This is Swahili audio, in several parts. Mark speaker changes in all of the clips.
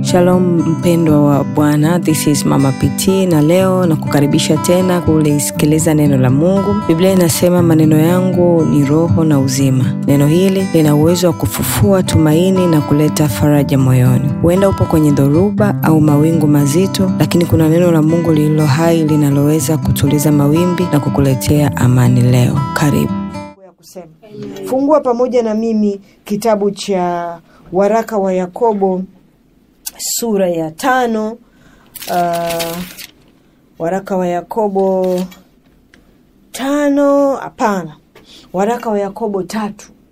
Speaker 1: Shalom mpendwa wa Bwana, this is Mama PT na leo na kukaribisha tena kulisikiliza neno la Mungu. Biblia inasema maneno yangu ni roho na uzima. Neno hili lina uwezo wa kufufua tumaini na kuleta faraja moyoni. Huenda upo kwenye dhoruba au mawingu mazito, lakini kuna neno la Mungu lililo hai linaloweza kutuliza mawimbi na kukuletea amani leo. Karibu.
Speaker 2: Fungua pamoja na mimi kitabu cha waraka wa Yakobo sura ya 5. Waraka wa Yakobo 5, hapana, waraka wa Yakobo 3.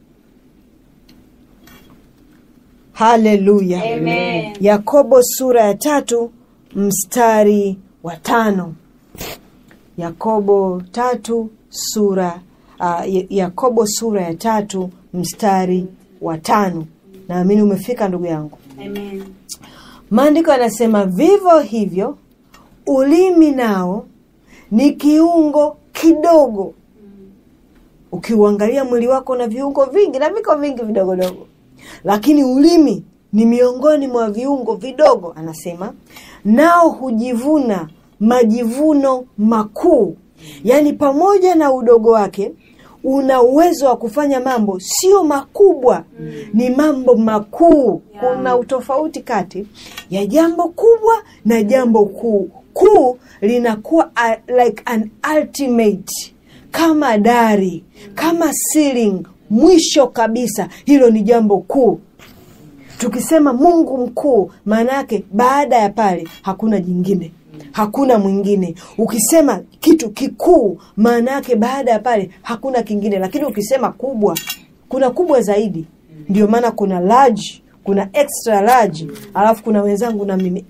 Speaker 2: Haleluya,
Speaker 3: amen.
Speaker 2: Yakobo sura ya 3 mstari wa 5. Yakobo 3 sura Yakobo sura ya 3 mstari wa 5. Naamini umefika ndugu yangu.
Speaker 3: Amen.
Speaker 2: Maandiko yanasema vivyo hivyo ulimi nao ni kiungo kidogo. Ukiuangalia mwili wako na viungo vingi na viko vingi vidogo dogo, lakini ulimi ni miongoni mwa viungo vidogo. Anasema nao hujivuna majivuno makuu. Yaani pamoja na udogo wake una uwezo wa kufanya mambo sio makubwa, ni mambo makuu. Kuna utofauti kati ya jambo kubwa na jambo kuu. Kuu linakuwa like an ultimate, kama dari, kama ceiling, mwisho kabisa. Hilo ni jambo kuu. Tukisema Mungu mkuu, maana yake baada ya pale hakuna jingine, hakuna mwingine. Ukisema kitu kikuu, maana yake baada ya pale hakuna kingine. Lakini ukisema kubwa, kuna kubwa zaidi. Ndio maana kuna large, kuna extra large, alafu kuna wenzangu na mimi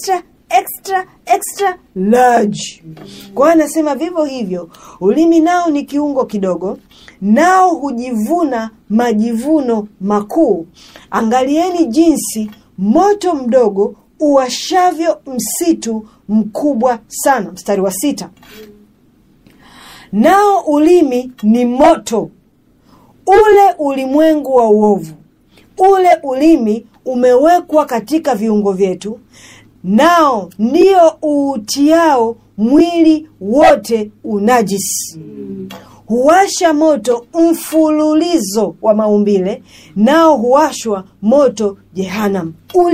Speaker 2: extra large. Kwa anasema vivyo hivyo ulimi nao ni kiungo kidogo, nao hujivuna majivuno makuu. Angalieni jinsi moto mdogo uwashavyo msitu mkubwa sana. Mstari wa 6. Nao ulimi ni moto, ule ulimwengu wa uovu. Ule ulimi umewekwa katika viungo vyetu, nao ndio uutiao mwili wote unajisi. Huwasha moto mfululizo wa maumbile, nao huwashwa moto Jehanamu.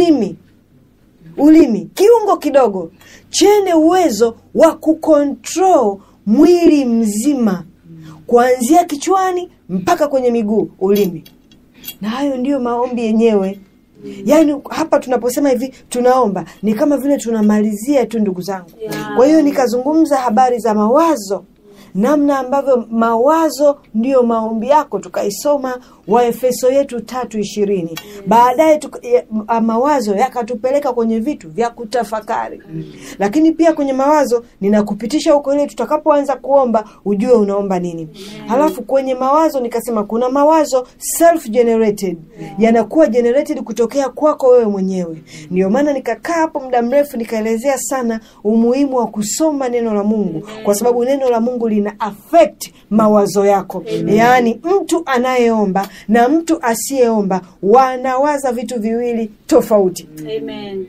Speaker 2: Ulimi kiungo kidogo chenye uwezo wa kucontrol mwili mzima, kuanzia kichwani mpaka kwenye miguu. Ulimi. Na hayo ndiyo maombi yenyewe. Yaani hapa tunaposema hivi tunaomba, ni kama vile tunamalizia tu ndugu zangu. Kwa hiyo nikazungumza habari za mawazo, namna ambavyo mawazo ndiyo maombi yako. Tukaisoma Waefeso yetu 3:20. Baadaye mawazo yakatupeleka kwenye vitu vya kutafakari. Lakini pia kwenye mawazo ninakupitisha huko ile tutakapoanza kuomba ujue unaomba nini. Halafu kwenye mawazo nikasema kuna mawazo self generated, yanakuwa generated kutokea kwako wewe mwenyewe. Ndio maana nikakaa hapo muda mrefu nikaelezea sana umuhimu wa kusoma neno la Mungu, kwa sababu neno la Mungu lina affect mawazo yako. Yaani mtu anayeomba na mtu asiyeomba wanawaza vitu viwili tofauti.
Speaker 3: Amen.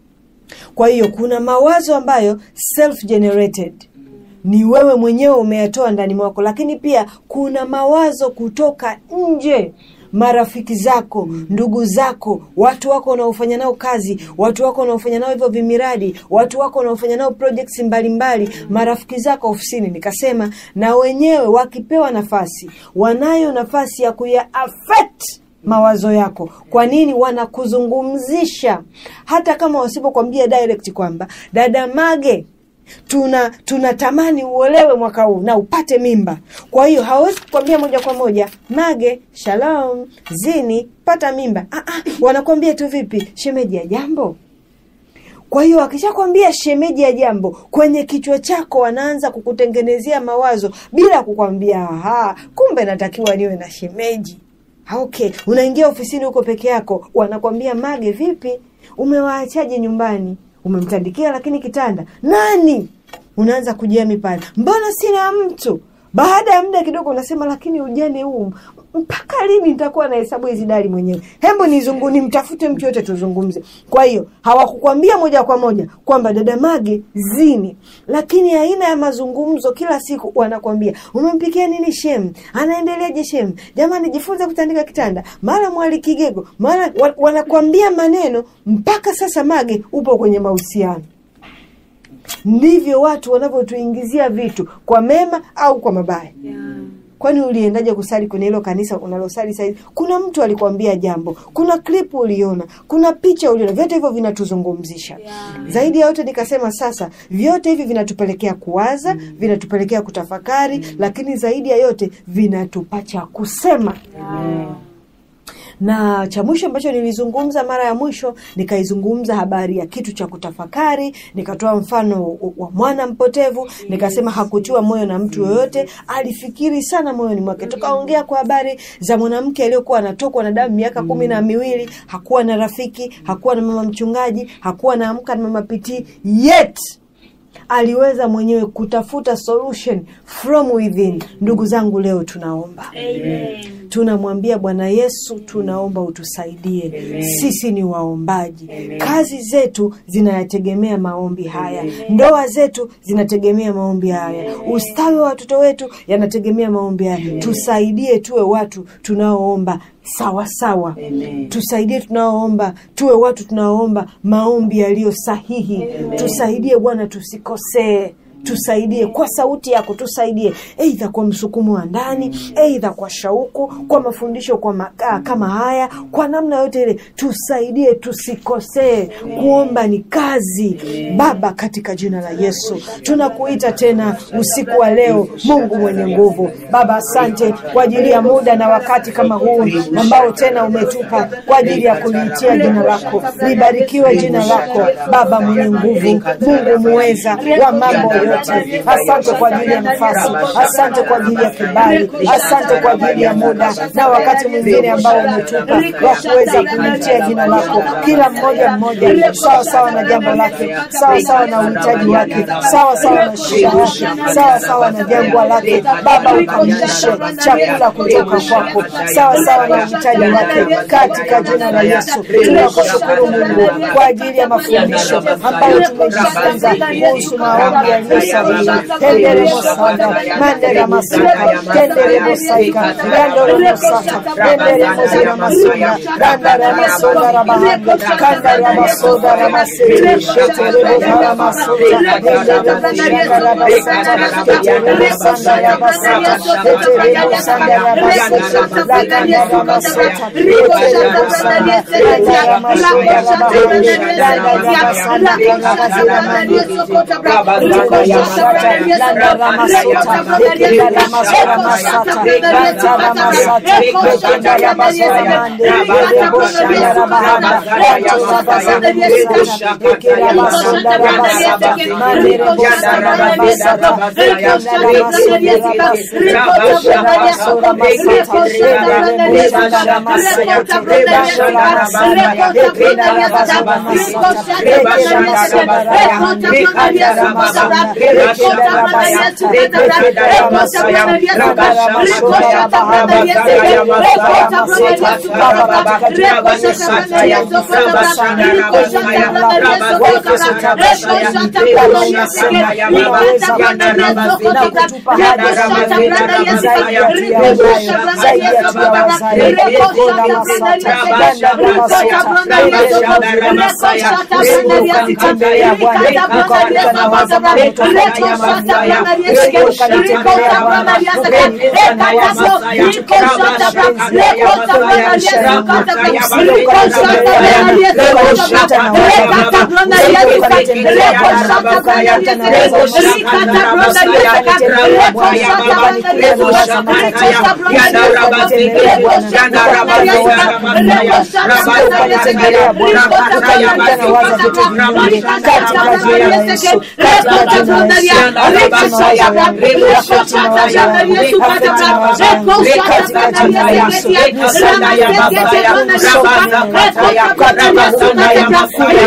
Speaker 2: Kwa hiyo kuna mawazo ambayo self generated, ni wewe mwenyewe umeyatoa ndani mwako. Lakini pia kuna mawazo kutoka nje, marafiki zako, ndugu zako, watu wako unaofanya nao kazi, watu wako unaofanya nao hivyo vimiradi, watu wako unaofanya nao projects mbalimbali, marafiki zako ofisini. Nikasema na wenyewe wakipewa nafasi, wanayo nafasi ya kuya affect mawazo yako. Kwa nini? Wanakuzungumzisha. Hata kama wasipokuambia direct kwamba dada Mage, tunatamani uolewe mwaka huu na upate mimba. Kwa hiyo hawezi kukwambia moja kwa moja Mage, shalom, zini, pata mimba. Wanakuambia tu vipi? Shemeji ya jambo. Kwa hiyo akishakwambia shemeji ya jambo, kwenye kichwa chako wanaanza kukutengenezea mawazo bila kukwambia kumbe natakiwa niwe na shemeji. Okay, unaingia ofisini huko peke yako, wanakuambia Mage vipi? Umewaachaje nyumbani? Umemtandikia lakini kitanda. Nani? Unaanza kujiami pale. Mbona sina mtu? Baada ya muda kidogo unasema lakini ujane huu mpaka lini nitakuwa na hesabu hizi dali mwenyewe? Hebu nimtafute mtu yote tuzungumze. Kwa hiyo hawakukwambia moja kwa moja kwamba dada Mage zini, lakini aina ya mazungumzo kila siku wanakwambia umempikia nini shem? Anaendeleaje shem? Jamani jifunze kutandika kitanda. Mara mwali kigego, mara wanakwambia maneno mpaka sasa Mage upo kwenye mahusiano. Ndivyo watu wanavyotuingizia vitu kwa mema au kwa mabaya. Kwani uliendaje kusali kwenye hilo kanisa unalosali sasa? Kuna mtu alikwambia jambo, kuna clip uliona, kuna picha uliona, vyote hivyo vinatuzungumzisha. Zaidi ya yote nikasema sasa vyote hivi vinatupelekea kuwaza, vinatupelekea kutafakari, lakini zaidi ya yote vinatupacha kusema. Na cha mwisho ambacho nilizungumza mara ya mwisho, nikaizungumza habari ya kitu cha kutafakari, nikatoa mfano wa mwana mpotevu, nikasema hakutiwa moyo na mtu yoyote, alifikiri sana moyoni mwake. Tukaongea kwa habari za mwanamke aliyokuwa anatokwa na damu miaka 12, hakuwa na rafiki, hakuwa na mama mchungaji, hakuwa na amka na mama piti, yet aliweza mwenyewe kutafuta solution from within. Ndugu zangu, leo tunaomba. Amen. Tunamwambia Bwana Yesu, tunaomba utusaidie. Amen. Sisi ni waombaji. Amen. Kazi zetu zinayategemea maombi haya. Amen. Ndoa zetu zinategemea maombi haya. Amen. Ustawi wa watoto wetu yanategemea maombi haya. Amen. Tusaidie tuwe watu tunaoomba sawa sawa. Amen. Tusaidie tunaoomba tuwe watu tunaoomba maombi yaliyo sahihi. Amen. Tusaidie Bwana tusikosee. Tusaidie kwa sauti yako, tusaidie aidha kwa msukumo wa ndani, aidha kwa shauku, kwa mafundisho kama haya, kwa namna yote ile tusaidie tusikosee. Kuomba ni kazi. Baba, katika jina la Yesu tunakuita tena usiku wa leo, Mungu mwenye nguvu. Baba, asante kwa ajili ya muda na wakati kama huu ambao tena umetupa kwa ajili ya kuliitia jina lako. Libarikiwe jina lako Baba mwenye nguvu, Mungu muweza wa mambo yote. Asante kwa ajili ya nafasi, asante kwa ajili ya kibali, asante kwa ajili ya muda na wakati mwingine ambao umetupa wa kuweza kulitia jina lako. Kila mmoja sawa sawa na jambo lake, sawa sawa na uhitaji wake, sawa sawa na shida yake, sawa sawa na jambo lake. Baba, ukamilishe chakula kutoka kwako sawa sawa na uhitaji wake, katika jina la Yesu. Tunakushukuru Mungu kwa ajili ya mafundisho ambayo tumejifunza kuhusu maombi ya Yesu. Kendere mosanda, mandere masaka, kendere mosaika, yandoro mosata, kendere mozira masonda, kandara masonda rabahanda, kandara masonda ramasete, ketere bozara masonda, kendere moshanda rabasata, ketere mosanda rabasata, ketere mosanda rabasata, lakandara masota, ketere mosanda, kandara masonda rabahanda, kandara masanda rabazira mandi, Landa Ramasota, Ekenda Ramasora Masata, Ranta Ramasata, Ekenda Ramasora Mande, Eboshanda Rabahanda, Ranto Rabazana Musana, Ekenda Ramasonda Rabasata, Mande Rebosana Rabasata, Ekenda Ramasonda Rabasata, Ekenda Ramasora Masata, Ekenda Rebosanda Ramasata, Rebanda Ramasana, Ekenda Rabazana Masata, Ekenda Ramasonda Rabahanda, Ekenda Ramasonda, Ekenda Rabasata, Ekenda Ramasaya, Randa Ramasonda Rabahanda, Ekenda Ramasota, Baba katika jina la Yesu, tunabasana Rabasaya, Rabasota Rabasaya, Baba unasema unaweza kwenda na kutupa hadi zaidi ya tuyaombayo, zaidi ya tuyawazayo. Ekenda Masata, Randa Ramasota, Ekenda Ramasaya, usije ukanitembelea Bwana, ukawanika na waza mambo tofauti ya mavuaya, usije ukanitembelea Bwana, ukaingiza na waza vitu kama mapenzi ya mazoea ya maisha yangu, usije ukanitembelea Bwana, ukanishuta na waza vitu, usije ukanitembelea Bwana, ukanileta na waza usije ukanitembelea Bwana, ukanikuta na waza matatizo, usije ukanitembelea Bwana, ukapanda waza usije ukanitembelea Bwana, ukanileta na waza vitu vingine, katika jina la Yesu, katika jina la Yesu, afeti mawazo yangu, afeti mawazo yangu, afeti mawazo yangu, katika jina la Yesu, nisana ya baba ya, usoma ya mata ya, katika huna ya makula majini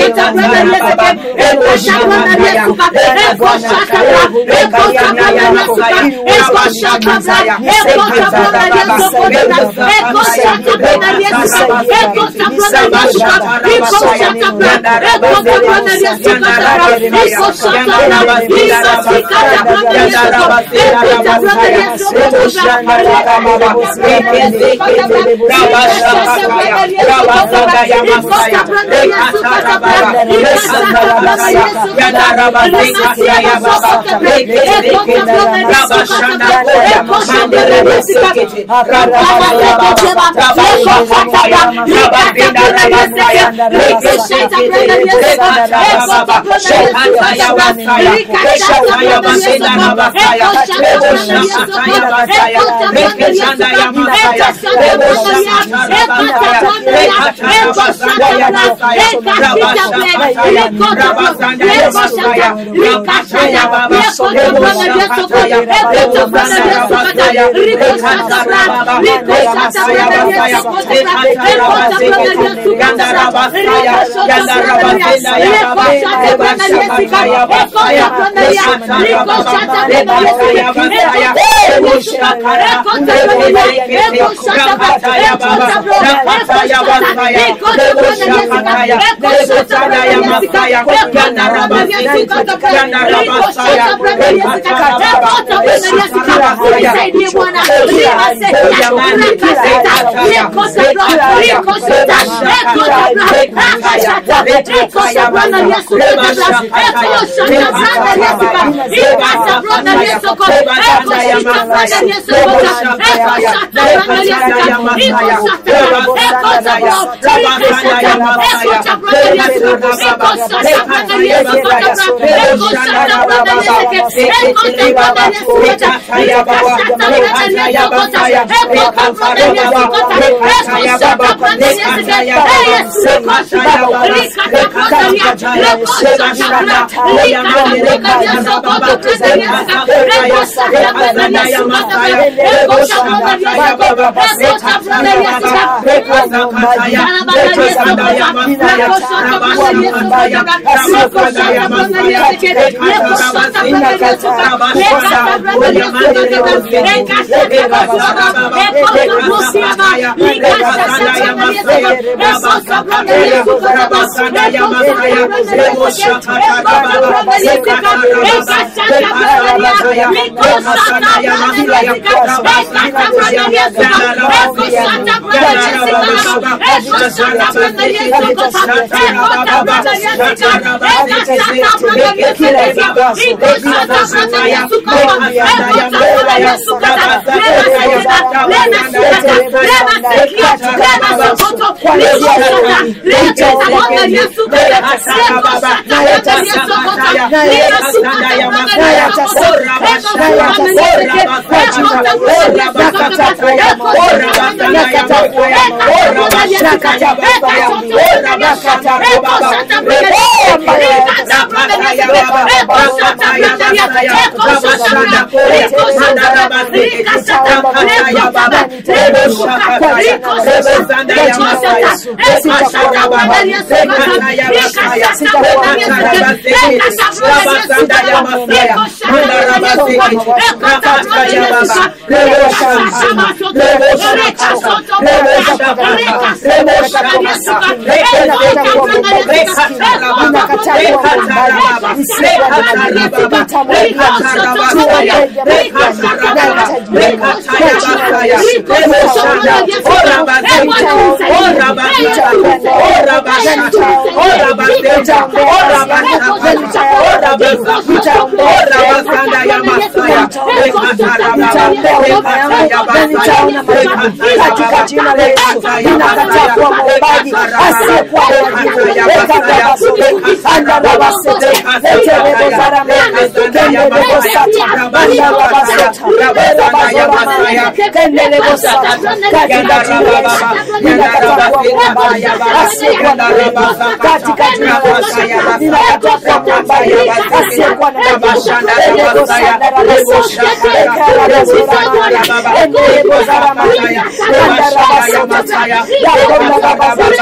Speaker 3: Raba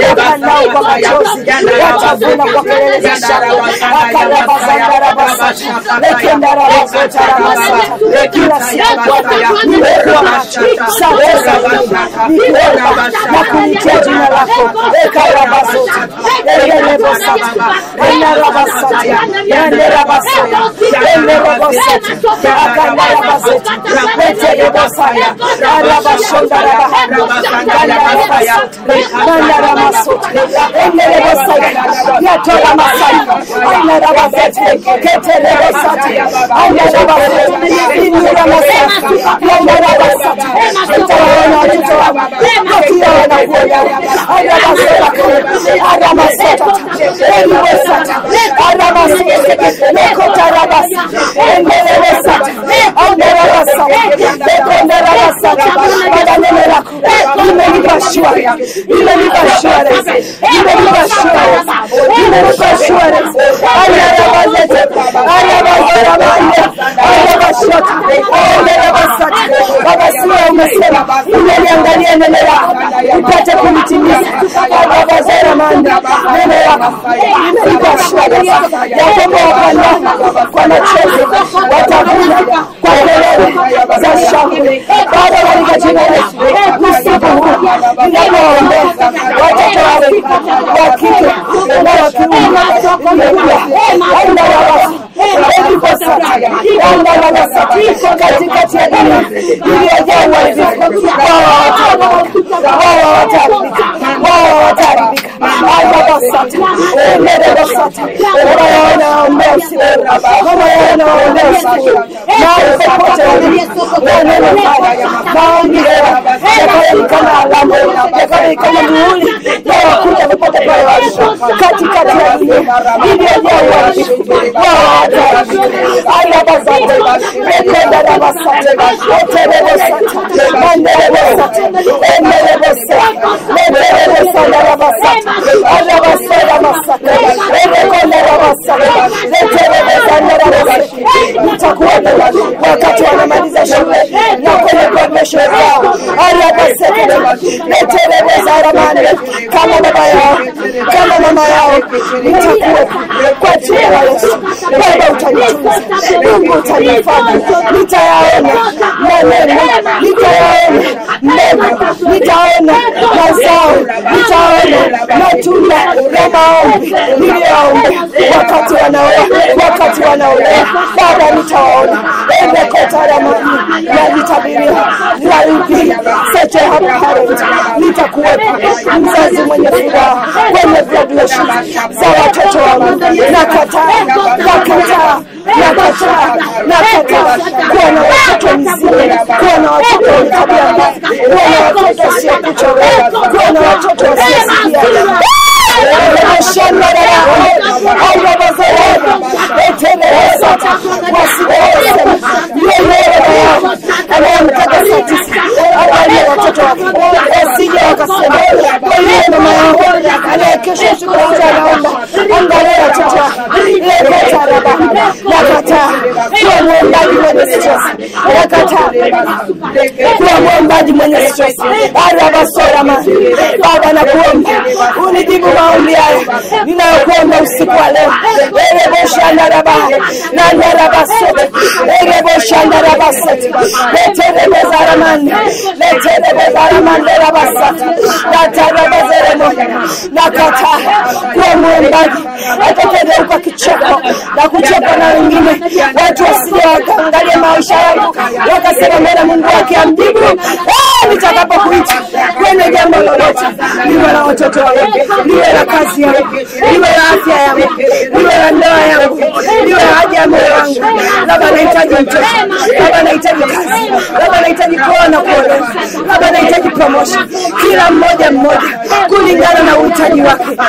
Speaker 2: wataweka nao kwa machozi, watavuna kwa kelele za shangwe. Kila siku nimekuwa macho sasa nikiomba na kulitia jina lako. Umeniangalia neno lako upate kulitimiza. Kwa machozi watavuna kwa kelele za shangwe. Baba, katika jina la Yesu, usiku huu ninaomba watoto wa kike na wa kiume katikati ya dunia iliyojaa uharibifu, wao wataribika. Wakati wanamaliza shule na kwenye graduation yao, kama baba yao, kama mama yao, nitakuwepo kwa jina la Yesu. Baba, utanitunza, Mungu utanifanya, nitayaona maneno, nitayaona mema, nitaona mazao, nitaona matunda ya maombi niliyoomba wakati wanaolea. Baba, nitaona kota ramani na nitabiria walipi seche hapa parent. Nitakuwepo mzazi mwenye furaha kwenye graduation za watoto wangu. Nakataa kuwa na watoto mzima, kuwa na watoto wenye tabia mbaya, kuwa na watoto wasiokuchoka, kuwa na watoto wasiosikia. Baba, nakuomba unijibu maombi haya ninayokuomba usiku wa leo. Nakataa kuwa mwombaji atakayegeuka kicheko na kucheka na wengine. Watu wasije wakaangalia maisha yangu wakasema mbona Mungu wake amjibu. Nitakapokuita kwenye jambo lolote, niwe na watoto wangu, niwe na kazi yangu, niwe na afya yangu, niwe na ndoa yangu, niwe na haja ya moyo wangu. Labda nahitaji mtoto, labda nahitaji kazi, labda nahitaji kuoa na kuolewa, labda nahitaji promotion. Kila mmoja kulingana na uhitaji wake.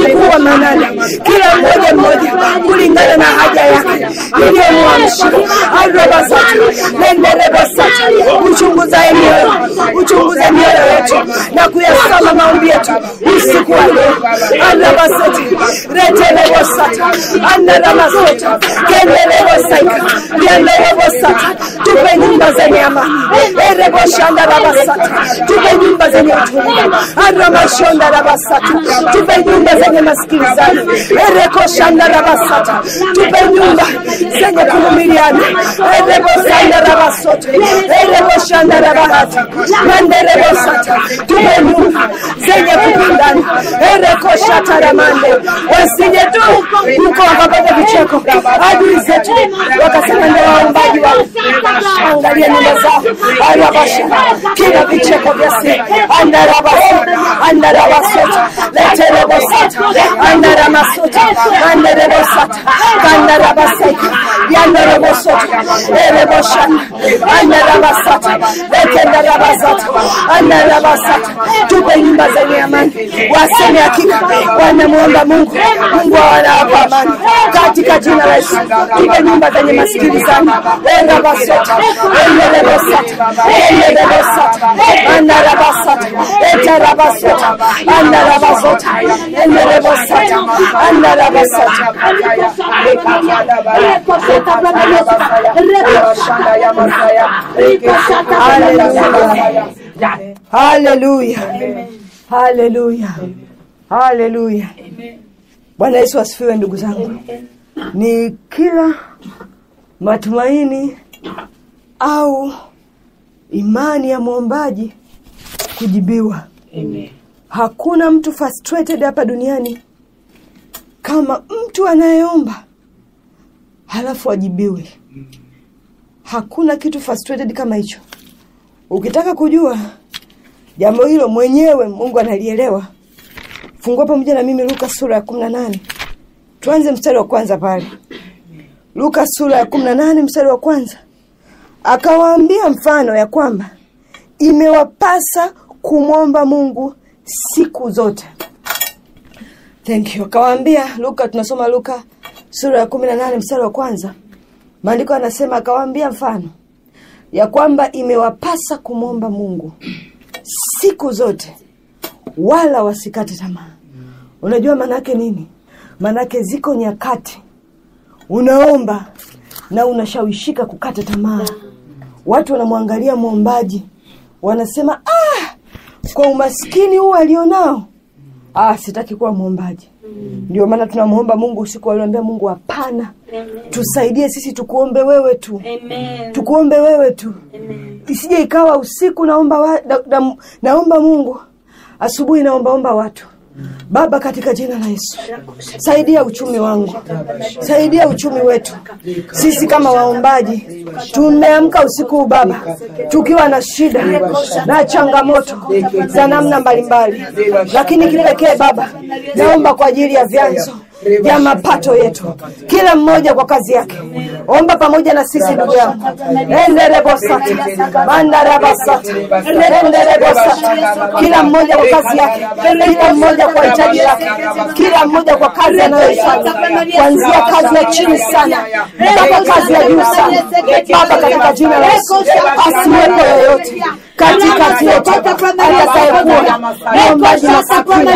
Speaker 3: usiku wa manane, kila mmoja kulingana na haja yake iliyomwamsha. Arabasata nenderebasata, uchunguze mioyo yetu na kuyasoma maombi yetu usiku wa leo. Arabasata retelebosata anaramasota kenderebosata yenderebosata, tupe nyumba zenye amani. Ereboshanda rabasata, tupe nyumba zenye utulivu. Aramashonda rabasata, tupe nyumba zenye masikilizano. Erekoshanda rabasata, tupe nyumba zenye kuvumiliana. Erebosanda rabasota, ereboshanda rabahata, manderebosata, tupe nyumba zenye kupendana. Erekoshata ramande, wasije tu huko wakapata vicheko adui zetu wakasema ndio waombaji wao. Angalia nyumba zao. Arabasha kila vicheko vya siri. Andarabasota leterebosata andaramasota anderebosata kandarabasaka yandarebosota ereboshana andarabasata letendarabasata andarabasata, tupe nyumba zenye amani. Waseme hakika wanamuomba Mungu, Mungu anawapa amani katika jina la Yesu. Tupe nyumba zenye masikilizano. Erabasota enderebosata enderebosata andarabasata etarabasota andarabasota enderebosata andarabasata. Haleluya, haleluya, haleluya. Bwana Yesu asifiwe. Ndugu zangu, ni kila matumaini au imani ya muombaji kujibiwa. Amen. Hakuna mtu frustrated hapa duniani kama mtu anayeomba halafu ajibiwe. Hakuna kitu frustrated kama hicho. Ukitaka kujua jambo hilo mwenyewe Mungu analielewa, fungua pamoja na mimi Luka sura ya 18. Tuanze mstari wa kwanza pale. Luka sura ya 18 mstari wa kwanza. Akawaambia mfano ya kwamba imewapasa kumwomba Mungu siku zote. Thank you. Akawaambia, tunasoma Luka sura ya 18 mstari wa kwanza. Maandiko yanasema akawaambia mfano ya kwamba imewapasa kumwomba Mungu siku zote wala wasikate tamaa. Unajua maana yake nini? Maana yake ziko nyakati unaomba na unashawishika kukata tamaa. Watu wanamwangalia muombaji, wanasema kwa umaskini huu alionao sitaki kuwa muombaji. Ndio maana tunamuomba Mungu usiku, aliambia Mungu hapana. Tusaidie sisi tukuombe wewe tu. Amen. Tukuombe wewe tu. Amen. Isije ikawa usiku naomba Mungu, asubuhi naomba watu. Baba, katika jina la Yesu, saidia uchumi wangu. Saidia uchumi wetu. Sisi kama waombaji tumeamka usiku Baba tukiwa na shida na changamoto za namna mbalimbali, lakini kipekee Baba naomba kwa ajili ya vyanzo vya mapato yetu, kila mmoja kwa kazi yake. Omba pamoja na sisi ndugu yangu. Enderebosata mandarabasata enderebosata, kila mmoja kwa kazi yake, kila mmoja kwa hitaji lake, kila mmoja kwa kazi anayoifanya, kuanzia kazi ya chini sana mpaka kazi ya juu sana. Baba, katika jina la Yesu, asiwepo yoyote katikati yetu atakayekuwa muombaji masikini.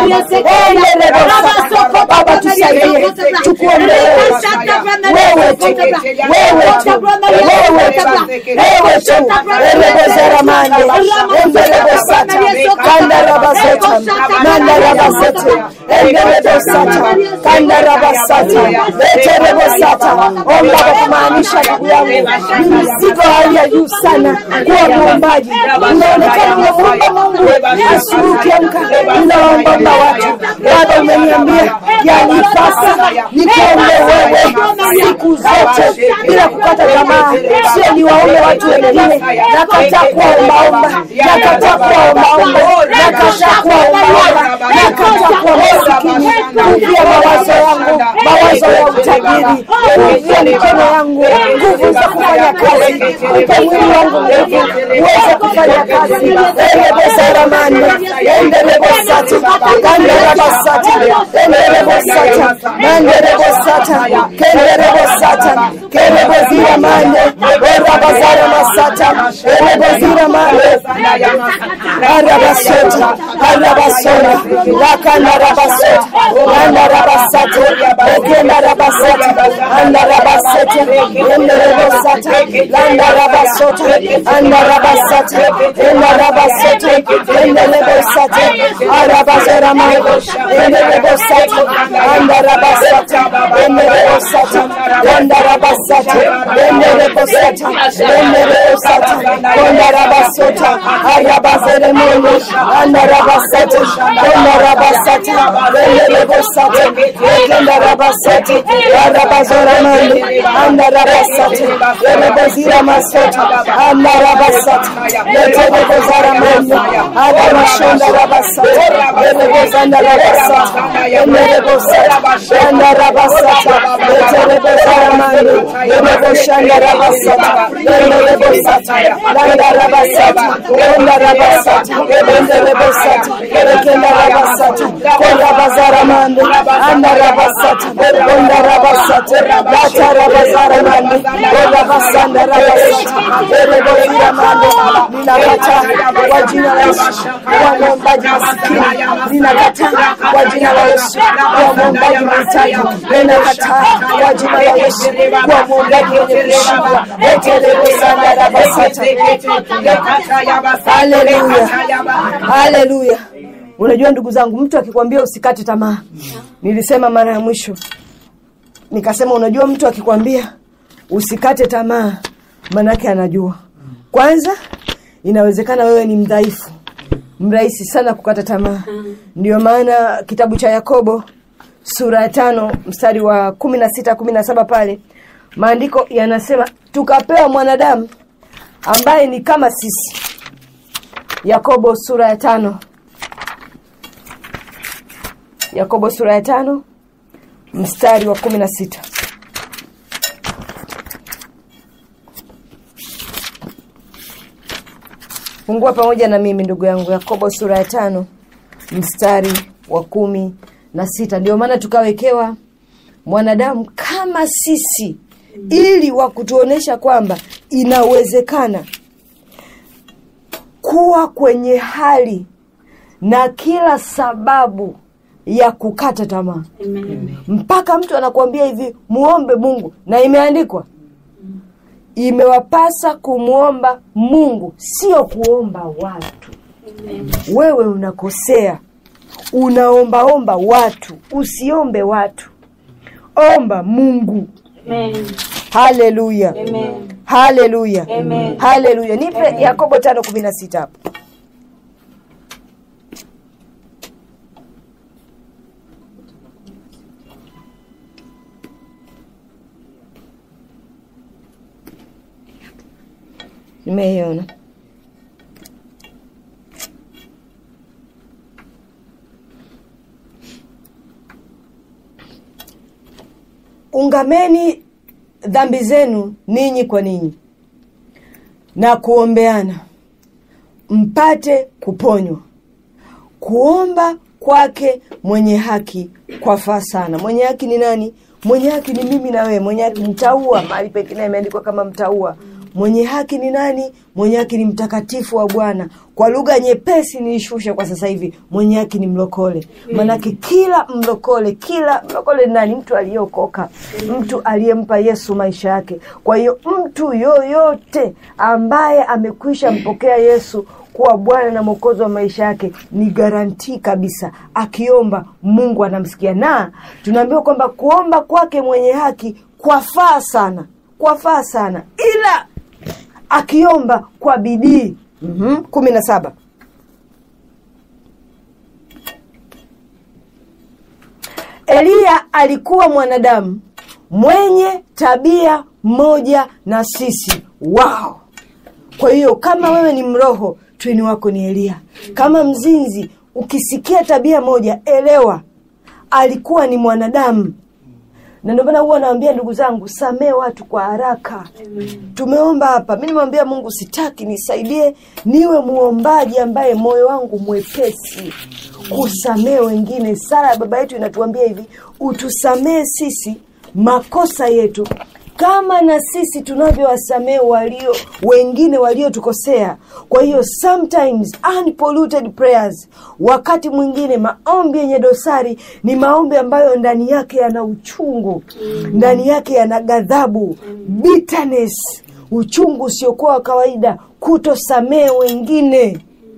Speaker 3: Baba, tusaidie, tukuombe wewe tu. Erebozera enderebosata kandarabasata mandarabasata enderebosata kandarabasata eterebosata. Omba kwa kumaanisha ndugu yangu, mzigo hali ya juu sana kuwa muombaji. Unaonekana unaomba Mungu asubuhi amka unaomba watu. Baba, umeniambia yanipasa nikuombe wewe siku zote bila kukata tamaa. Sio niwaombe watu wengine. Nakataa kuomba, nakataa kuomba, nakataa kuomba, nakataa kuwa masikini. Kuvia mawazo yangu, mawazo ya utajiri, kuvia mikono yangu, nguvu za kufanya kazi. Upe mwili wangu nguvu uweze kufanya kazi. Endelebosarama endelebosata kandarabasata endelebosata mandelebosata kendelebosata kelebozira mande orabazara masata elebozira mande arabasota arabasona lakandarabasota andarabasata ekendarabasata andarabasata endelebosata landarabasota andarabasata endarabasata endelebosata arabazara mande endelebosata andarabasata endelebosata andarabasata endelebosata endelebosata kondarabasota arabazere mende andarabasata kondarabasata endelebosata ekendarabasata arabazara mande andarabasata endelebozira masota andarabasata letelebozara mande aramashonda rabasata endelebozanda rabasata endelebosata andarabasata letelebozara mande endeleboshanda rabasata endelebosata landarabasata endarabasata endelebosata ekendarabasata kondarabazara mande andarabasata kondarabasata latarabazara mande kondarabasanda rabasata endelebozira mande ninakataa kwa jina la Yesu kwa mwombaji masikini, ninakataa kwa jina la Yesu kwa mwombaji mahitaji, ninakataa kwa jina la Yesu kwa mwombaji mwenye kushindwa. Haleluya, haleluya. Unajua ndugu zangu, mtu akikwambia usikate tamaa, nilisema mara ya mwisho nikasema, unajua mtu akikwambia usikate tamaa manake anajua. Kwanza inawezekana wewe ni mdhaifu, mrahisi sana kukata tamaa. Ndio maana kitabu cha Yakobo sura ya 5 mstari wa 16-17 pale maandiko yanasema tukapewa mwanadamu ambaye ni kama sisi. Yakobo sura ya 5, Yakobo sura ya 5 mstari wa 16. Fungua pamoja na mimi ndugu yangu, Yakobo sura ya 5 mstari wa 16. Ndio maana tukawekewa mwanadamu kama sisi, ili wakutuonesha kwamba inawezekana kuwa kwenye hali na kila sababu ya kukata tamaa. Mpaka mtu anakuambia hivi, muombe Mungu, na imeandikwa imewapasa kumuomba Mungu, sio kuomba watu. Wewe unakosea, unaombaomba watu. Usiombe watu, omba Mungu.
Speaker 4: Amen.
Speaker 3: Haleluya,
Speaker 4: Amen.
Speaker 3: haleluya,
Speaker 4: Amen.
Speaker 3: haleluya. Nipe Yakobo 5:16 hapo. Nimeiona. Ungameni dhambi zenu ninyi kwa ninyi na kuombeana mpate kuponywa. Kuomba kwake mwenye haki kwafaa sana. Mwenye haki ni nani? Mwenye haki ni mimi na wewe. Mwenye haki mtaua, mahali pekine imeandikwa kama mtaua. Mwenye haki ni nani? Mwenye haki ni mtakatifu wa Bwana. Kwa lugha nyepesi niishushe kwa sasa hivi, mwenye haki ni mlokole. Manake kila mlokole ni nani? Mtu aliyeokoka, mtu aliyempa Yesu maisha yake. Kwa hiyo mtu yoyote ambaye amekwisha mpokea Yesu kuwa Bwana na Mwokozi wa maisha yake, ni garanti kabisa akiomba Mungu anamsikia. Na tunaambiwa kwamba kuomba kwake mwenye haki kwafaa sana, kwafaa sana, ila akiomba kwa bidii. 17. Elia alikuwa mwanadamu mwenye tabia moja na sisi. Wow. Kwa hiyo kama wewe ni mroho, twini wako ni Elia. Kama mzinzi, ukisikia tabia moja, elewa alikuwa ni mwanadamu. Na ndio maana huwa naambia ndugu zangu, samee watu kwa haraka. Tumeomba hapa, mimi nimwambia Mungu sitaki nisaidie niwe muombaji ambaye moyo wangu mwepesi kusamee wengine. Sala ya baba yetu inatuambia hivi, utusamee sisi makosa yetu kama na sisi tunavyowasamee wengine waliotukosea. Kwa hiyo sometimes unpolluted prayers, wakati mwingine maombi yenye dosari ni maombi ambayo ndani yake yana uchungu, ndani yake yana ghadhabu, bitterness, uchungu usiokuwa kawaida, kutosamee wengine.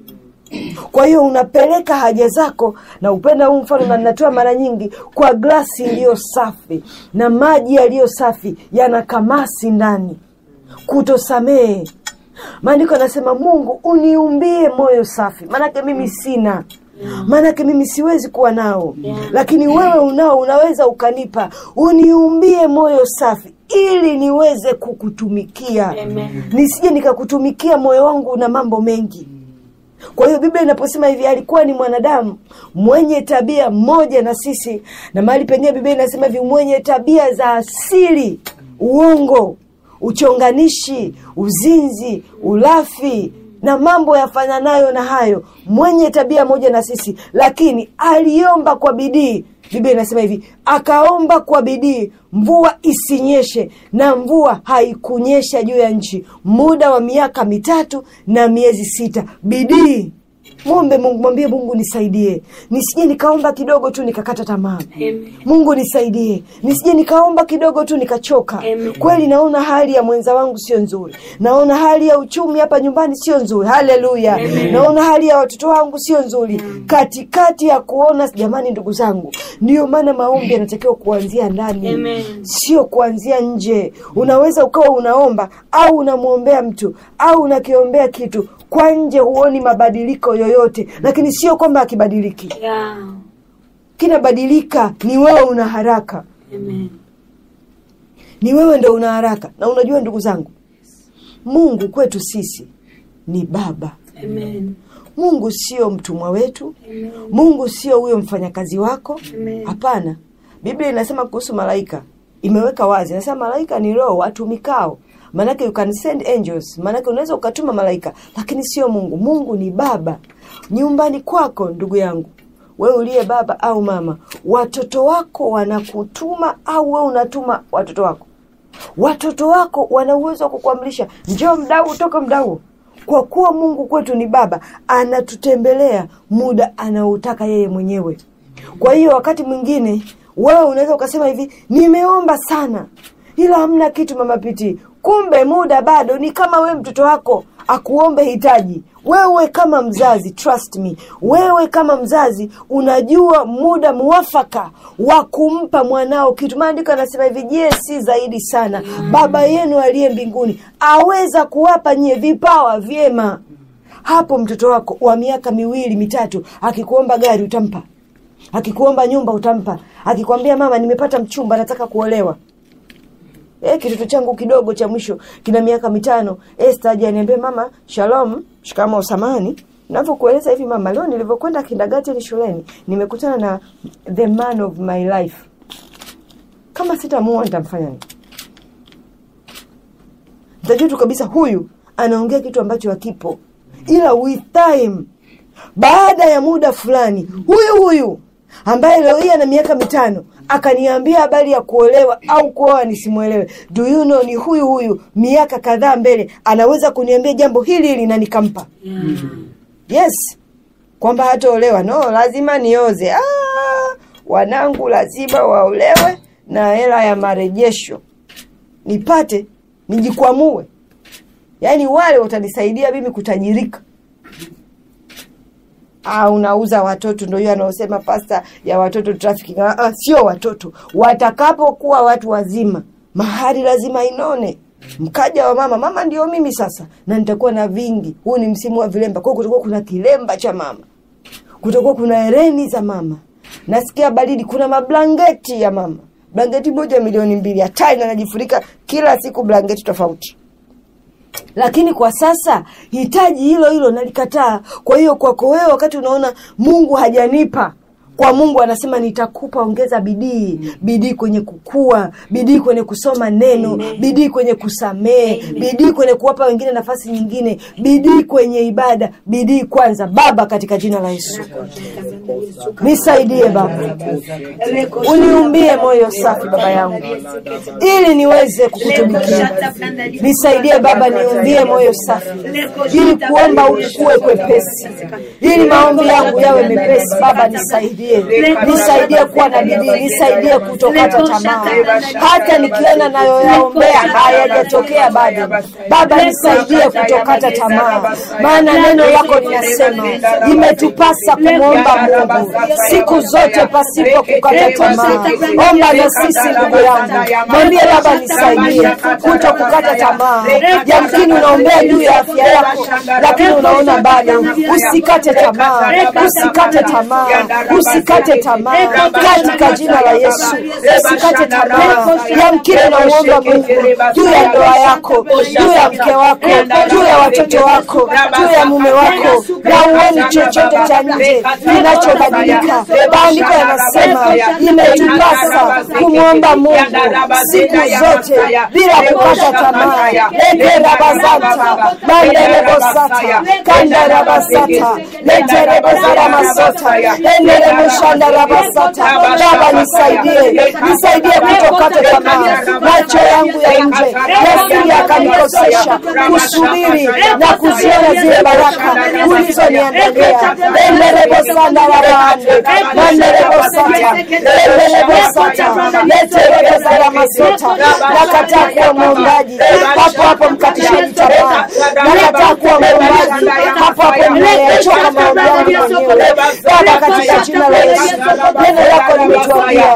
Speaker 3: Kwa hiyo unapeleka haja zako, na upenda huu mfano na ninatoa mara nyingi, kwa glasi iliyo safi na maji yaliyo safi yana kamasi ndani. Kutosamee, maandiko yanasema Mungu uniumbie moyo safi. Maanake mimi sina, maanake mimi siwezi kuwa nao, lakini wewe unao, unaweza ukanipa. Uniumbie moyo safi ili niweze kukutumikia. Nisije nikakutumikia moyo wangu na mambo mengi. Kwa hiyo Biblia inaposema hivi, alikuwa ni mwanadamu mwenye tabia moja na sisi, na mahali pengine Biblia inasema hivi, mwenye tabia za asili, uongo, uchonganishi, uzinzi, ulafi na mambo yafananayo na hayo, mwenye tabia moja na sisi, lakini aliomba kwa bidii. Biblia inasema hivi, akaomba kwa bidii mvua isinyeshe, na mvua haikunyesha juu ya nchi muda wa miaka 3 na miezi 6. Bidii. Muombe Mungu, mwambie Mungu nisaidie. Nisije nikaomba kidogo tu nikakata tamaa. Mungu nisaidie. Nisije nikaomba kidogo tu nikachoka. Kweli naona hali ya mwenza wangu sio nzuri. Naona hali ya uchumi hapa nyumbani sio nzuri. Haleluya. Naona hali ya watoto wangu sio nzuri. Katikati ya kuona, jamani ndugu zangu, ndio maana maombi yanatakiwa kuanzia ndani. Sio kuanzia nje. Unaweza ukawa unaomba au unamuombea mtu au unakiombea kitu, kwa nje huoni mabadiliko yoyote, lakini sio kwamba akibadiliki. Kinabadilika, ni wewe una haraka. Ni wewe ndio una haraka. Na unajua ndugu zangu, Mungu kwetu sisi ni baba. Mungu sio mtumwa wetu. Mungu sio huyo mfanyakazi wako. Hapana. Biblia inasema kuhusu malaika, imeweka wazi. Inasema malaika ni roho watumikao. Manake you can send angels. Manake unaweza ukatuma malaika, lakini sio Mungu. Mungu ni baba. Nyumbani kwako ndugu yangu, wewe uliye baba au mama, watoto wako wanakutuma au wewe unatuma watoto wako? Watoto wako wana uwezo wa kukuamrisha, njoo mdau, toka mdau. Kwa kuwa Mungu kwetu ni baba, anatutembelea muda anautaka yeye mwenyewe. Kwa hiyo wakati mwingine wewe unaweza ukasema hivi, nimeomba sana ila hamna kitu mama Piti. Kumbe muda bado. Ni kama wewe mtoto wako akuombe hitaji, wewe kama mzazi, trust me, wewe kama mzazi unajua muda muafaka wa kumpa mwanao kitu. Maandiko yanasema hivi, je, si zaidi sana baba yenu aliye mbinguni aweza kuwapa nyie vipawa vyema? Hapo mtoto wako wa miaka 2, 3 akikuomba gari utampa, akikuomba nyumba utampa, akikwambia mama nimepata mchumba nataka kuolewa. Kitoto changu kidogo cha mwisho kina miaka 5, Esther aje aniambie, mama shalom, shikamo, samani, ninapokueleza hivi mama, leo nilivyokwenda kindergarten shuleni nimekutana na the man of my life. Kama sitamuona nitamfanya nini? Nitajua tu kabisa huyu anaongea kitu ambacho hakipo. Ila with time, baada ya muda fulani, huyu ambaye leo hii ana miaka 5 akaniambia habari ya kuolewa au kuoa nisimuelewe, do you know, ni huyu miaka kadhaa mbele anaweza kuniambia jambo hili na nikampa. Yes, kwamba hataolewa, no, lazima nioze, wanangu lazima waolewe na hela ya marejesho nipate nijikwamue. Yaani wale watanisaidia mimi kutajirika. Unauza watoto, ndio hiyo anaosema pasta ya watoto trafficking. Sio watoto. Watakapokuwa watu wazima, mahari lazima inone. Mkaja wa mama ndio mimi sasa, na nitakuwa na vingi. Huu ni msimu wa vilemba. Kwa hiyo kutakuwa kuna kilemba cha mama, kutakuwa kuna hereni za mama. Nasikia baridi, kuna mablangeti ya mama. Blanketi moja 2 milioni, hata inajifunika kila siku blanketi tofauti. Lakini kwa sasa hitaji hilo nalikataa. Kwa hiyo kwako wewe, wakati unaona Mungu hajanipa,
Speaker 2: Kwa Mungu anasema nitakupa, ongeza bidii. Bidii kwenye kukua, bidii kwenye kusoma neno, bidii kwenye kusamehe, bidii kwenye kuwapa wengine nafasi nyingine, bidii kwenye ibada, bidii kwanza. Baba, katika jina la Yesu, nisaidie Baba. Uniumbie moyo safi Baba yangu, ili niweze kukutumikia. Nisaidie Baba, niumbie moyo safi, ili kuomba ukue kwepesi, ili maombi yangu yawe mepesi. Baba, nisaidie kuwa na bidii, nisaidie kutokata tamaa. Hata nikiona nayoyaombea hayajatokea bado, Baba nisaidie kutokata tamaa. Maana neno lako linasema imetupasa kumwomba Mungu siku zote pasipo kukata tamaa. Omba na sisi ndugu yangu, mwambie Baba nisaidie kutokukata tamaa. Yamkini unaombea juu ya afya yako, lakini unaona bado. Usikate tamaa, usikate tamaa, usikate tamaa katika jina la Yesu. Usikate tamaa. Yamkini unaomba Mungu juu ya ndoa yako, juu ya mke wako, juu ya watoto wako, juu ya mume wako, na uone chochote cha nje kinachobadilika. Maandiko yanasema imetupasa kumwomba Mungu siku zote bila kukata tamaa. Eberabazanta, manderebosata, kandarabasata, leterebozaramasota, endereboshandarabasata. Baba nisaidie kutokata tamaa. Macho yangu ya nje yasije yakanikosesha kusubiri na kuziona zile baraka ulizoniandalia. Enderebosandarabaande, manderebosata, enderebosata, leterebozaramasota. Nakataa kuwa mwombaji hapo mkatishaji tamaa. Nakataa kuwa mwombaji hapo nimechoka maombi yangu mwenyewe. Baba, katika jina la Yesu, neno lako limetuambia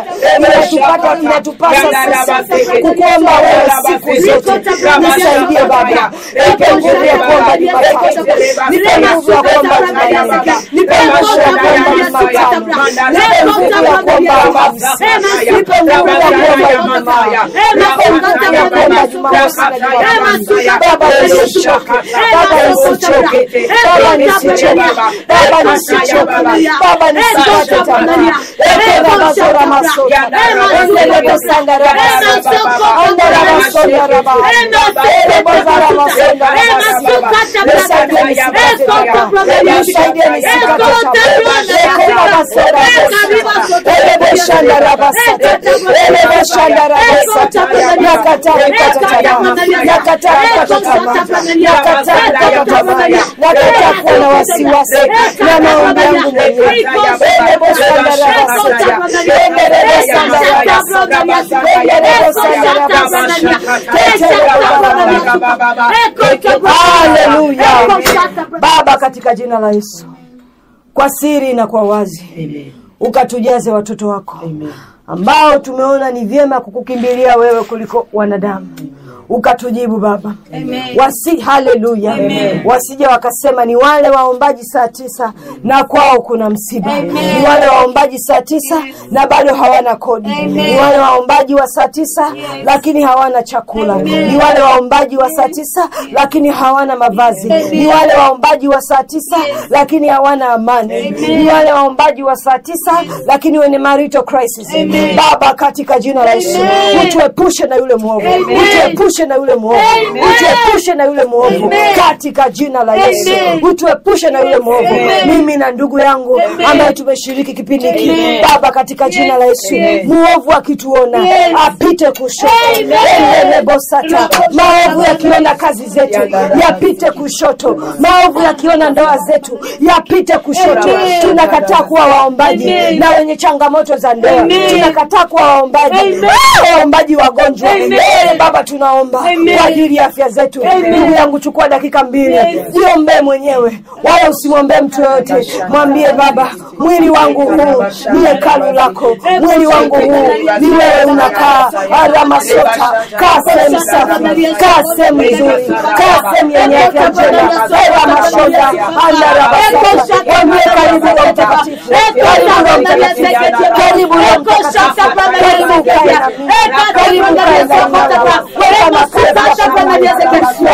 Speaker 2: inatupasa sisi kukuomba wewe siku zote. Nisaidie Baba, nipe nguvu ya kuomba Jumatatu, nipe nguvu ya kuomba Jumanne, nipe nguvu ya kuomba Jumatano, nipe nguvu ya kuomba Alhamisi, nipe nguvu ya kuomba Ijumaa, nipe nguvu ya kuomba Jumamosi na Jumapili. Baba nisichoke, Baba nisichoke, Baba nisichoke, Baba nisichoke, Baba nisikate tamaa. Ekerabazora masota, endelebosanda rabasota, andarabasonda rabasota, erebozara masonda rabasota. Nisaidie nisikate tamaa, nisaidie nisikate tamaa. Ekerabazora masota, erebosanda rabasota, erebosanda rabasota. Nakataa kukata tamaa, nakataa kukata tamaa, nakataa kukata tamaa, nakataa kuwa na wasiwasi na maombi yangu mwenyewe. Erebosanda rabasota, erebosanda rabasota, erebosanda rabasota. Haleluya. Baba, katika jina la Yesu, kwa siri na kwa wazi, ukatujaze watoto wako ambao tumeona ni vyema kukukimbilia wewe kuliko wanadamu. Ukatujibu Baba. Haleluya. Wasije wakasema ni wale waombaji saa 9 na kwao kuna msiba. Ni wale waombaji saa 9 na bado hawana kodi. Ni wale waombaji wa saa 9 lakini hawana chakula. Ni wale waombaji wa saa 9 lakini hawana mavazi. Ni wale waombaji wa saa 9 lakini hawana amani. Ni wale waombaji wa saa 9 lakini wenye marital crisis. Baba, katika jina la Yesu, utuepushe na yule mwovu. Utuepushe na yule mwovu. Utuepushe na yule mwovu katika jina la Yesu. Utuepushe na yule mwovu. Mimi na ndugu yangu ambaye tumeshiriki kipindi hiki, Baba, katika jina la Yesu, mwovu akituona apite kushoto. Endelebosata, maovu yakiona kazi zetu yapite kushoto. Maovu yakiona ndoa zetu yapite kushoto. Tunakataa kuwa waombaji na wenye changamoto za ndoa. Tunakataa kuwa waombaji wagonjwa. Baba, tunaomba kwa ajili ya afya zetu. Ndugu yangu, chukua dakika 2, jiombe mwenyewe, wala usimwombe mtu yote. Mwambie Baba, mwili wangu huu ni hekalu lako. Mwili wangu huu ni wewe unakaa. Aramasota, kaa sehemu safi, kaa sehemu nzuri, kaa sehemu yenye afya njema. Aramasota, andarabasota. Mwambie karibu Roho Mtakatifu, karibu Roho Mtakatifu, karibu Roho Mtakatifu, karibu ukae na mimi, karibu ukae na mimi. Weka makasa kwa Maria Zekesia,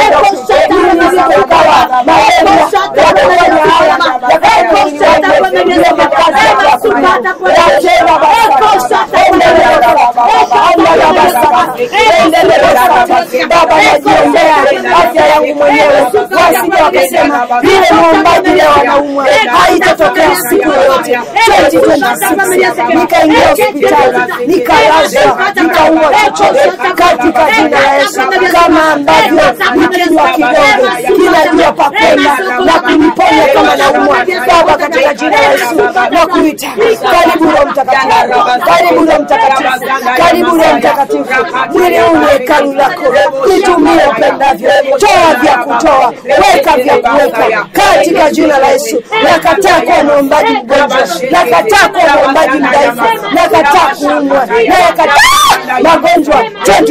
Speaker 3: Baba najiombea afya yangu mwenyewe, wasije wakasema vile muombaji leo anaumwa haitatokea siku yoyote 2026 nikaingia hospitali nikalazwa nikaumwa chochote katika jina la Yesu, kama ambavyo nikinywa kidogo kinajua pakwenda na kuniponya kama naumwa. Baba katika jina la Yesu na kuita karibu Roho Mtakatifu, karibu Roho Mtakatifu, karibu Roho Mtakatifu, mwili huu ni hekalu lako, nitumie upendavyo, toa vya kutoa, weka vya kuweka katika jina la Yesu. Nakataa kuwa muombaji mgonjwa, nakataa kuwa muombaji mdhaifu, nakataa kuumwa, nakataa magonjwa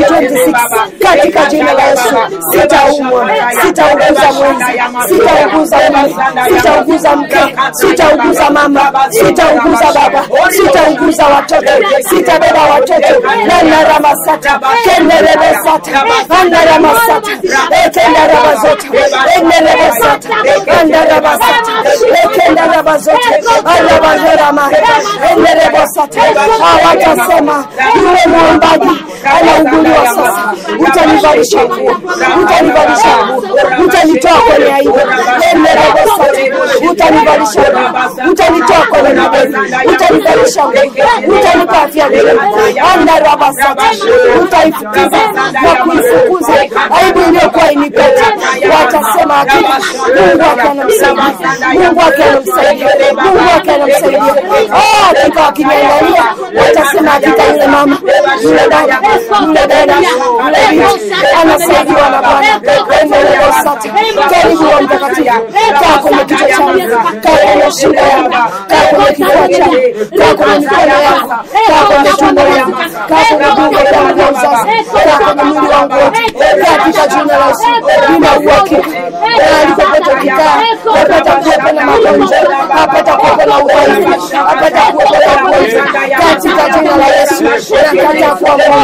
Speaker 3: 2026 katika jina la Yesu. Sitaumwa, sitauguza mwenzi, sitauguza mume, sitauguza mke, sitauguza mama, sitauguza baba, sitauguza watoto, sitabeba watoto. Na ramasata kenderebe sata andara masata ekendara bazote enderebe sata andara basata ekendara bazote alabazera ma enderebe sata. Hawatasema yule muombaji anauguliwa sasa, utanivalisha nguo, utanivalisha nguo, utanitoa kwenye aibu, enderebe sata utanivalisha nguo, utanitoa kwenye mabevu, utanivalisha nguo, utanipa afya njema andara basata, utaifukuza na kuifukuza aibu iliyokuwa inipata. Watasema hakika Mungu akanamsaidia, Mungu akanamsaidia, Mungu akanamsaidia. Hakika wakiniangalia watasema hakika yule mama, yule dada, yule dada, yule binti anasaidiwa na Bwana. Endelea sasa, karibu Roho Mtakatifu, kaa kwenye kichwa changu, kaa kwenye shingo yangu, kaa kwenye kifua changu, kaa kwenye mikono yangu, kaa kwenye tumbo yangu, kaa kwenye viungo vyangu vya uzazi, kaa kwenye mwili wangu wote katika jina la Yesu. Nina uhakika alipopote ukikaa hapata kuwepo na magonjwa, hapata kuwepo na udhaifu, hapata kuwepo na ugonjwa katika jina la Yesu. Nakataa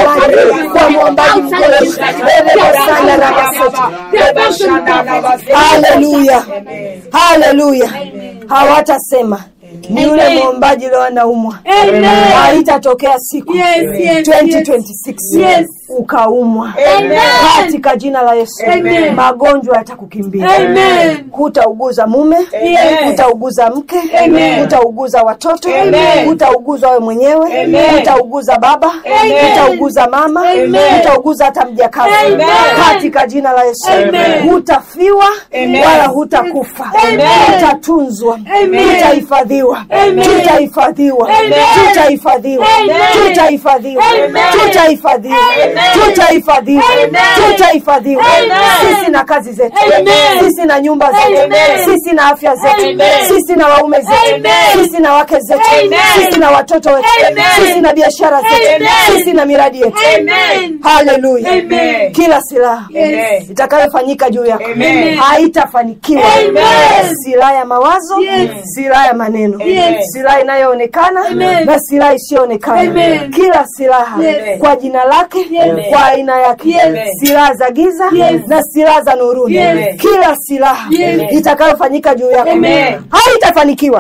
Speaker 3: kwa muombaji mgonjwa. Sana na basata. Haleluya, haleluya. Hawatasema ni yule muombaji leo anaumwa. Haitatokea siku 2026 ukaumwa katika jina la Yesu. Magonjwa yatakukimbia. Hutauguza mume, hutauguza mke, hutauguza watoto, hutauguza wewe mwenyewe, hutauguza baba, hutauguza mama, hutauguza hata mjakazi katika jina la Yesu. Hutafiwa wala hutakufa, utatunzwa, utahifadhiwa, tutahifadhiwa, tutahifadhiwa, tutahifadhiwa, tutahifadhiwa, tutahifadhiwa, tutahifadhiwa. Sisi na kazi zetu, sisi na nyumba zetu, sisi na afya zetu, sisi na waume zetu, sisi na wake zetu, sisi na watoto wetu, sisi na biashara zetu, sisi na miradi yetu. Haleluya. Kila silaha itakayofanyika juu yako haitafanikiwa. Silaha ya mawazo, silaha ya maneno, silaha inayoonekana na silaha isiyoonekana. Kila silaha kwa jina lake, kwa aina yake, silaha za giza na silaha za nuruni. Kila silaha itakayofanyika juu yako haitafanikiwa.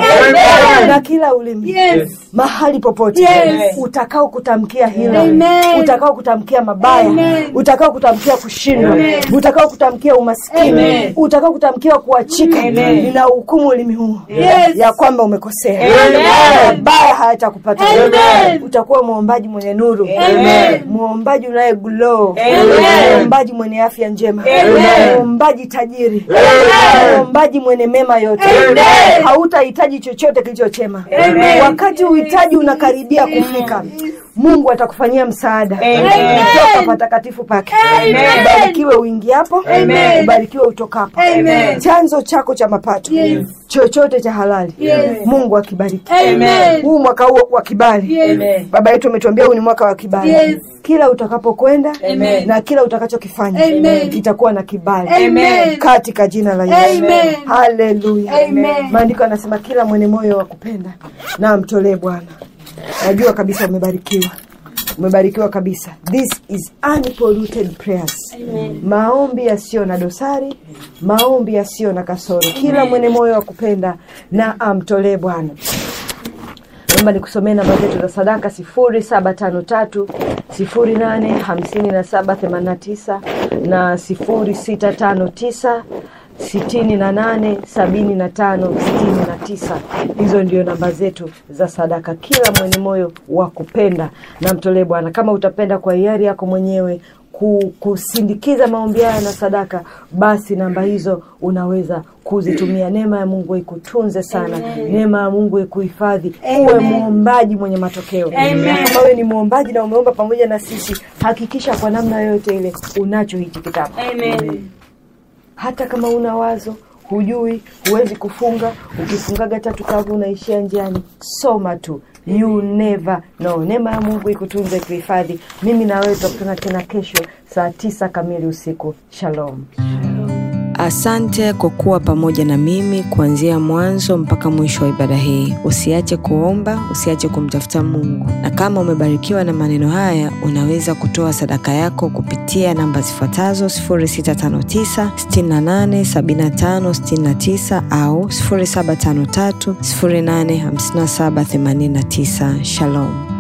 Speaker 3: Na kila ulimi mahali popote utakao kutamkia hila, utakao kutamkia mabaya, utakao kutamkia kushindwa, utakao kutamkia umaskini, utakao kutamkia kuachika, nina hukumu ulimi huu ya kwamba umekosea. Mabaya hayatakupata. Utakuwa muombaji mwenye nuru, muombaji unaye glow, muombaji mwenye afya njema, muombaji tajiri, muombaji mwenye mema yote. Hautahitaji chochote kilichochema. Wakati uhitaji unakaribia kufika, Mungu atakufanyia msaada kutoka patakatifu pake. Ubarikiwe uingiapo, ubarikiwe utokapo. Chanzo chako cha mapato chochote cha halali, Mungu akibariki. Huu mwaka huu wa kibali, Baba yetu ametuambia huu ni mwaka wa kibali. Kila utakapokwenda na kila utakachokifanya kitakuwa na kibali katika jina la Yesu. Haleluya. Maandiko yanasema kila mwenye moyo wa kupenda na amtolee Bwana. Najua kabisa umebarikiwa. Umebarikiwa kabisa. This is unpolluted prayers. Maombi yasiyo na dosari, maombi yasiyo na kasoro. Kila mwenye moyo wa kupenda na amtolee Bwana.
Speaker 2: Naomba nikusomee namba zetu za sadaka: 0753 085789 na 0659 687569. Hizo ndio namba zetu za sadaka. Kila mwenye moyo wa kupenda na mtolee Bwana. Kama utapenda kwa hiari yako mwenyewe kusindikiza maombi haya na sadaka, basi namba hizo unaweza kuzitumia. Neema ya Mungu ikutunze sana. Neema ya Mungu ikuhifadhi. Uwe muombaji mwenye matokeo. Kama wewe ni muombaji na umeomba pamoja na sisi, hakikisha kwa namna yoyote ile unacho hiki kitabu. Hata kama una wazo, hujui, huwezi kufunga, ukifungaga 3 kavu unaishia njiani, soma tu. You never know. Neema ya Mungu ikutunze, kuhifadhi. Mimi na wewe tutakutana tena kesho saa 9 kamili usiku. Shalom.
Speaker 1: Asante kwa kuwa pamoja na mimi kuanzia mwanzo mpaka mwisho wa ibada hii. Usiache kuomba, usiache kumtafuta Mungu. Na kama umebarikiwa na maneno haya, unaweza kutoa sadaka yako kupitia namba zifuatazo: 0659 68 75 69 au 0753 085789. Shalom.